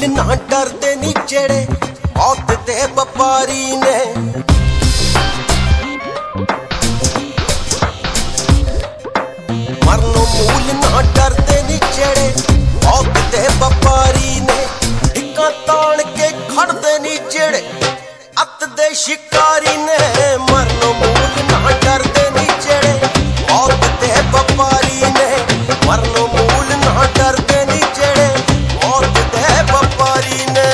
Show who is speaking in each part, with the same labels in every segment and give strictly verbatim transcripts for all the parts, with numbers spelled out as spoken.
Speaker 1: मूल ना डरदे नी जेड़े मौत दे व्यापारी ने। मरनों मूल ना डरदे नी जेड़े मौत दे व्यापारी ने। हिक्कां ताण के खड़दे नी जेड़े अत दे शिकारी ने। मरनों मूल ना डरदे नी जेड़े मौत दे व्यापारी ने। मरनों मूल ना डरदे नी जेड़े मौत दे व्यापारी ने।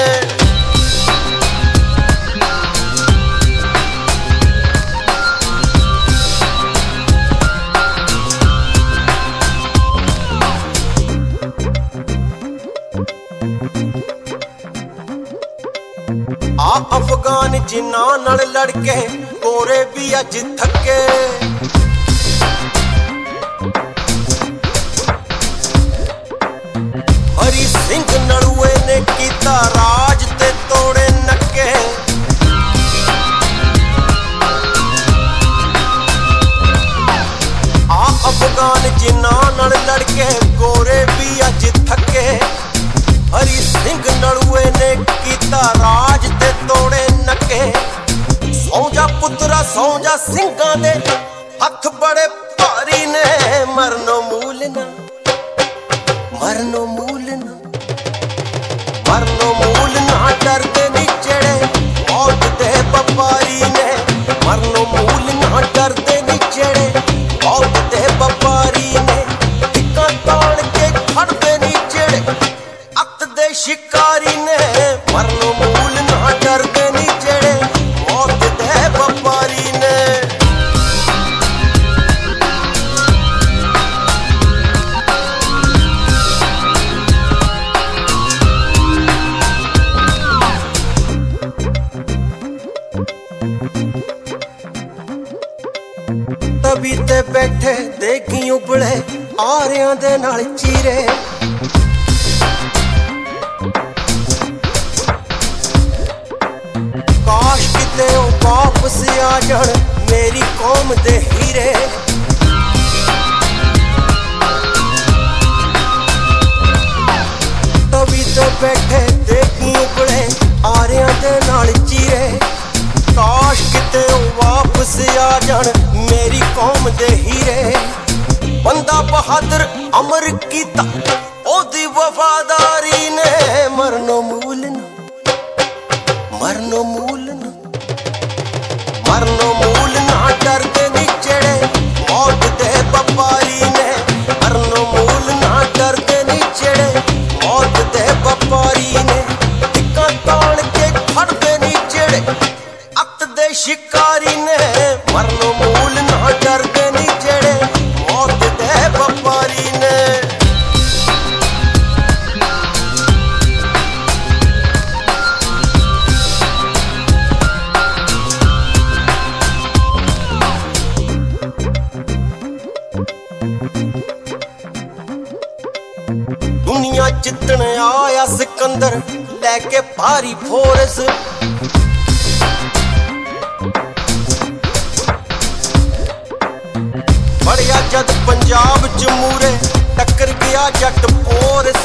Speaker 1: आ अफगान जिन्ना नाल लड़के गोरे भी अज थके। हरी सिंह नलुए ने कीता राज ते तोड़े नके। आ अफगान जिन्ना नाल लड़के गोरे भी अज थके। हरी सिंह नलुए ने कीता राज ते तोड़े नके। सौ जा पुत्रा सौ जा सिंघां दे हथ बड़े भारी ने। मरनो मूल ना मरनो मूल ना मरनो मूल ना डरदे नी जेड़े मौत दे व्यापारी ने। मरनो मूल ना डरदे नी जेड़े मौत दे व्यापारी ने। हिक्कां ताण के खड़दे नी जेड़े अत दे शिकारी ने। मरनो मूल ना डरदे नी जेड़े मौत दे व्यापारी ने। तभी ते बैठे देखी उबले आरियां दे नाल चीरे। काश किते ओ वापस आ जान मेरी कौम दे हीरे। तभी ते बैठे देखी उबले आरियां दे नाल चीरे। काश किते ओ वापस आ जान मेरी कौम दे हीरे। बंदा बहादुर अमर कीता ओदी वफादारी ने। मरनो मूल ना मरनो मूल ना मरनो मूल ना डरदे नी जेड़े मौत दे व्यापारी ने। मरनो मूल ना डरदे नी जेड़े मौत दे व्यापारी ने। हिक्कां ताण के खड़दे नी जेड़े अत दे शिकारी ने। मरनो मूल ना डरदे नी जेड़े मौत दे व्यापारी ने। दुनिया जितने आया सिकंदर लेके भारी फोर्स। बड़िया जद पंजाब च मूरे टक्कर गया जट पोरस।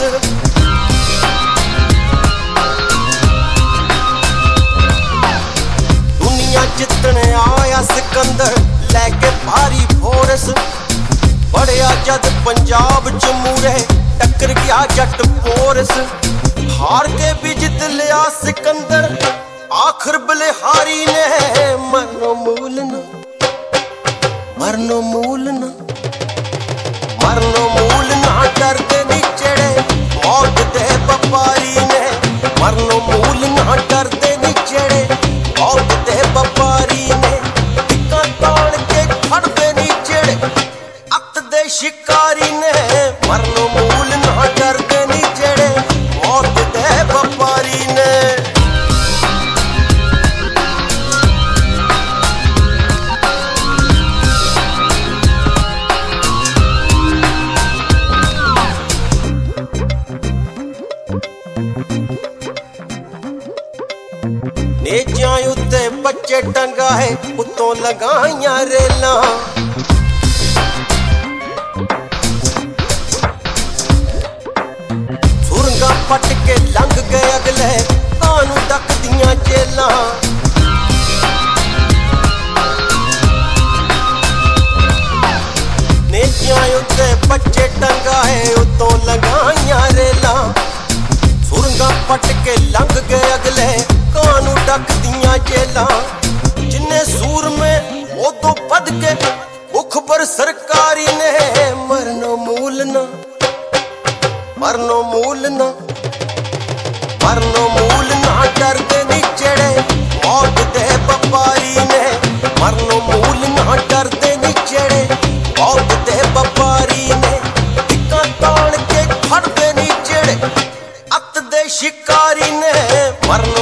Speaker 1: दुनिया जितने आया सिकंदर लेके भारी फोर्स। बड़िया जद पंजाब च मूरे टक्कर गया जट पोरस। हार के भी जित लिया सिकंदर आखिर बलिहारी ने। मरनो मूल ना मरनो मूल ना मरनो मूल ना डरदे नी जेड़े मौत दे व्यापारी ने। मरनो मूल ना डरदे नी जेड़े मौत दे व्यापारी ने। हिक्कां ताण के खड़दे नी जेड़े अत दे शिकारी ने। मरनो मूल ना डरदे नी जेड़े मौत दे व्यापारी ने। नेजियां उत्ते बच्चे टंगा है उत्तों लगाइयां रेलां। पट के लंघ गए अगले कानू डकदियां जेलां नेकियां उत्ते बच्चे टंगाए उतों लगाइयां रेलां सुरंगां पट के लंघ गए अगले कानू डकदियां जेलां जिन्ने सूर में वो तो बद के मुखबर सरकारी ने मरनो मूल ना मरनो मूल ना मरनो मूल ना डरदे नी जेड़े मौत दे व्यापारी ने मरनो मूल ना डरदे नी जेड़े मौत दे व्यापारी ने टिक्का ताण के खड़दे नी जेड़े अत दे शिकारी ने मरना